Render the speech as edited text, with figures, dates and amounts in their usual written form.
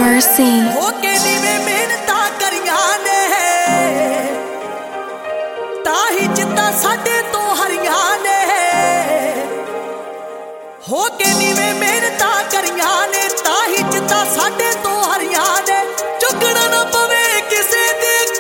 mercy. ਹੋ ਕੇ ਨੀਵੇਂ ਮਿਹਨਤਾਂ ਕਰੀਆਂ ਨੇ ਤਾਂ ਹੀ ਜਿੱਤਾਂ ਸਾਡੇ ਤੋਂ ਹਰੀਆਂ ਨੇ। ਹੋ ਕੇ ਨੀਵੇਂ ਮਿਹਨਤਾਂ ਕਰੀਆਂ ਨੇ ਤਾਂ ਹੀ ਜਿੱਤਾਂ ਸਾਡੇ ਤੋਂ ਹਰੀਆਂ ਨੇ। ਝੁਕਣਾ ਨਾ ਪਵੇ